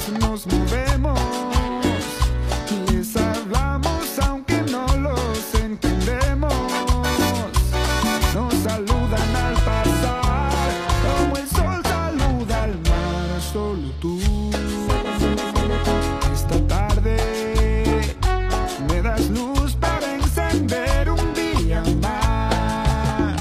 nos movemos, les hablamos aunque no los entendemos. Nos saludan al pasar, como el sol saluda al mar. Solo tú, esta tarde, me das luz para encender un día más.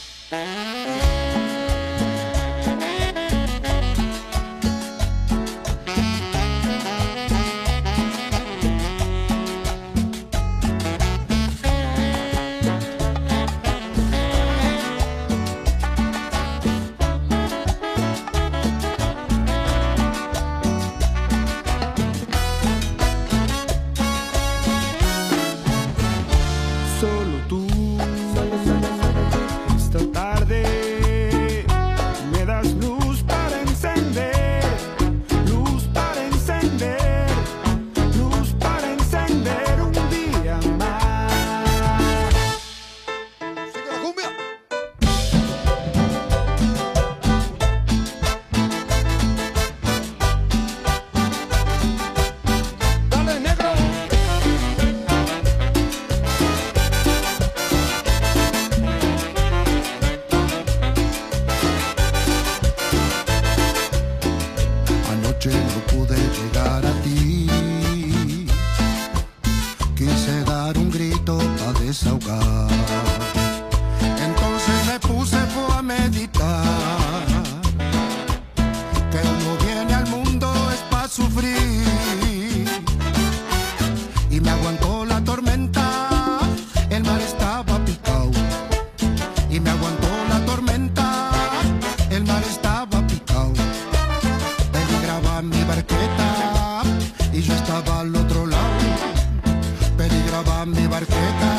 Solo tú, esta tarde, me das luz para encender, luz para encender, luz para encender un día más. ¡Sigue la cumbia! ¡Dale, negro! Anoche no pude llegar a ti, quise dar un grito para desahogar. Entonces me puse a meditar, que uno viene al mundo es para sufrir. Y me aguantó la tormenta, el mar estaba picado. Y me aguantó la tormenta, el mar estaba picado. Peligraba mi barqueta y yo estaba al otro lado. Peligraba mi barqueta.